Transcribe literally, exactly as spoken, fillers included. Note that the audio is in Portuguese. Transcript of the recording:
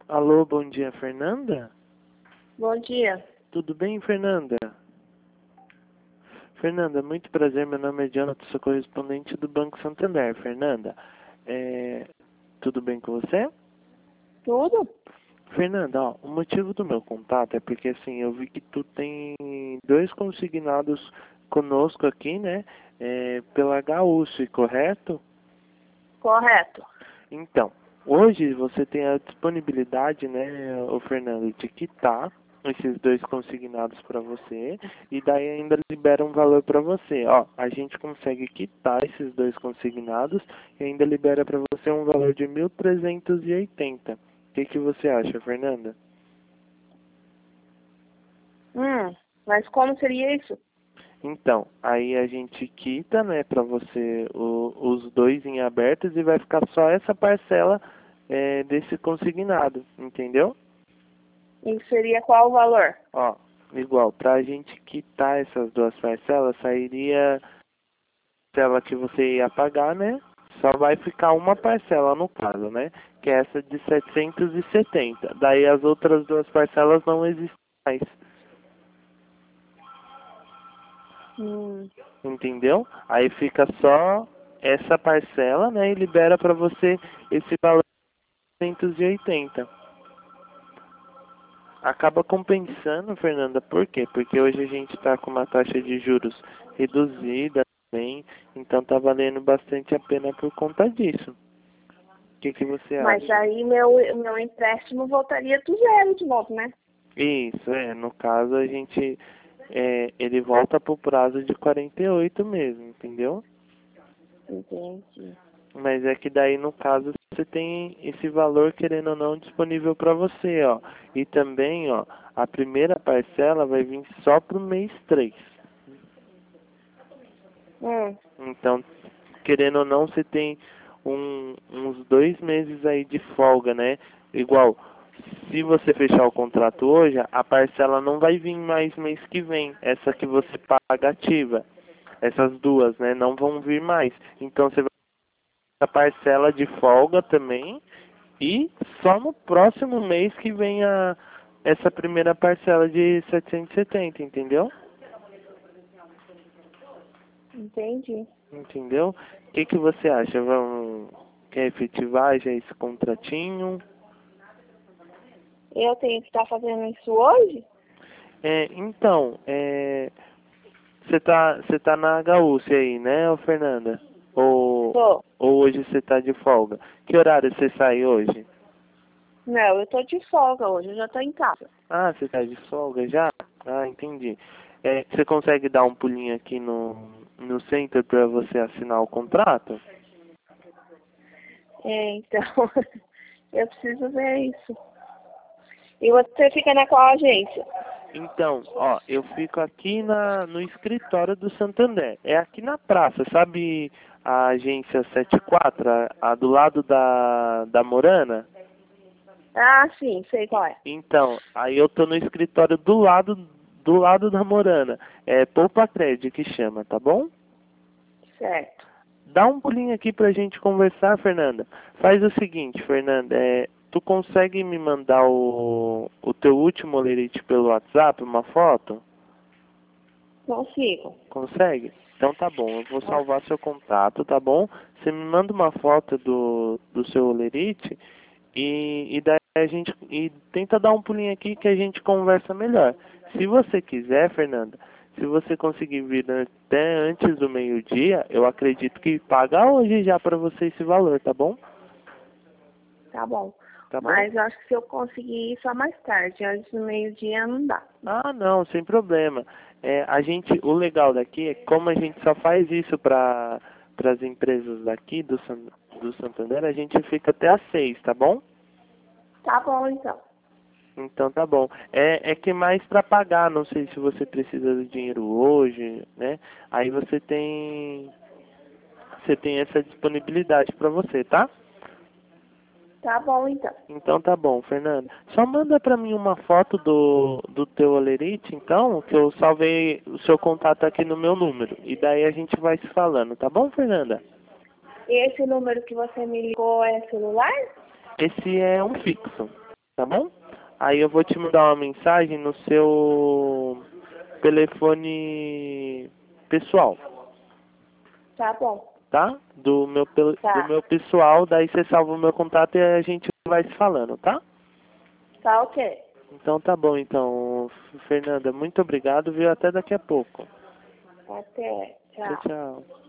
Alô, bom dia, Fernanda? Bom dia. Tudo bem, Fernanda? Fernanda, muito prazer, meu nome é Jonathan, sou correspondente do Banco Santander. Fernanda, é... tudo bem com você? Tudo? Fernanda, ó, o motivo do meu contato é porque, assim, eu vi que tu tem dois consignados conosco aqui, né, é, pela H U S, correto? Correto. Então, hoje você tem a disponibilidade, né, o Fernando, de quitar esses dois consignados para você e daí ainda libera um valor para você. Ó, a gente consegue quitar esses dois consignados e ainda libera para você um valor de mil trezentos e oitenta. O que que você acha, Fernanda? Hum, mas como seria isso? Então, aí a gente quita, né, para você o, os dois em abertos e vai ficar só essa parcela é, desse consignado, entendeu? E seria qual o valor? Ó, igual, pra gente quitar essas duas parcelas, sairia a parcela que você ia pagar, né? Só vai ficar uma parcela no caso, né? Que é essa de setecentos e setenta. Daí as outras duas parcelas não existem mais. Hum, Entendeu? Aí fica só essa parcela, né? E libera pra você esse valor de setecentos e oitenta. Acaba compensando, Fernanda, por quê? Porque hoje a gente está com uma taxa de juros reduzida também, então tá valendo bastante a pena por conta disso. O que, que você mas acha? aí meu, meu empréstimo voltaria do zero de novo, né? Isso, é, no caso a gente, é, ele volta pro prazo de quarenta e oito mesmo, entendeu? Entendi. Mas é que daí no caso você tem esse valor, querendo ou não, disponível para você, ó. E também, ó, a primeira parcela vai vir só pro mês três. Hum, Então, querendo ou não, você tem um, uns dois meses aí de folga, né? Igual, se você fechar o contrato hoje, a parcela não vai vir mais mês que vem. Essa que você paga ativa. Essas duas, né? Não vão vir mais. Então, você vai ter a parcela de folga também. E só no próximo mês que vem a, essa primeira parcela de setecentos e setenta, entendeu? entendi. Entendeu? O que, que você acha? Vamos, quer efetivar já esse contratinho? Eu tenho que estar fazendo isso hoje? É, então, é, você tá, você tá na H U S aí, né, ô Fernanda? Ou, Tô. ou hoje você tá de folga? Que horário você sai hoje? Não, eu tô de folga hoje, eu já tô em casa. Ah, você tá de folga já? Ah, entendi. É, você consegue dar um pulinho aqui no, no center para você assinar o contrato? É, então, eu preciso ver isso. E você fica na qual agência? Então, ó, eu fico aqui na, no escritório do Santander. É aqui na praça, sabe a agência setenta e quatro, a, a do lado da, da Morana? Ah, sim, sei qual é. Então, aí eu tô no escritório do lado do lado da Morana. É Poupa Crédito que chama, tá bom? Certo. Dá um pulinho aqui pra gente conversar, Fernanda. Faz o seguinte, Fernanda, é, tu consegue me mandar o, o teu último lerite pelo WhatsApp, uma foto? Consigo. Consegue? Então tá bom, eu vou Ah, salvar seu contato, tá bom? Você me manda uma foto do, do seu olerite e, e daí a gente e tenta dar um pulinho aqui que a gente conversa melhor. Se você quiser, Fernanda, se você conseguir vir até antes do meio-dia, eu acredito que paga hoje já pra você esse valor, tá bom? tá bom. Tá bom? Mas eu acho que se eu conseguir ir só mais tarde, antes do meio-dia não dá. Ah, não, sem problema. É, a gente, o legal daqui é como a gente só faz isso para as empresas daqui do, San- do Santander, a gente fica até às seis, tá bom? Tá bom, então. Então tá bom. É, é que mais para pagar, não sei se você precisa do dinheiro hoje, né? Aí você tem você tem essa disponibilidade para você, tá? Tá bom, então. Então tá bom, Fernanda. Só manda pra mim uma foto do, do teu olerite, então, que eu salvei o seu contato aqui no meu número. E daí a gente vai se falando, tá bom, Fernanda? Esse número que você me ligou é celular? Esse é um fixo. tá bom? Aí eu vou te mandar uma mensagem no seu telefone pessoal, Tá bom. tá? Do meu, pel- Tá. do meu pessoal, daí você salva o meu contato e a gente vai se falando, tá? Tá ok. Então tá bom, então, Fernanda, muito obrigado, viu? Até daqui a pouco. Até. Tchau, Tchau. tchau.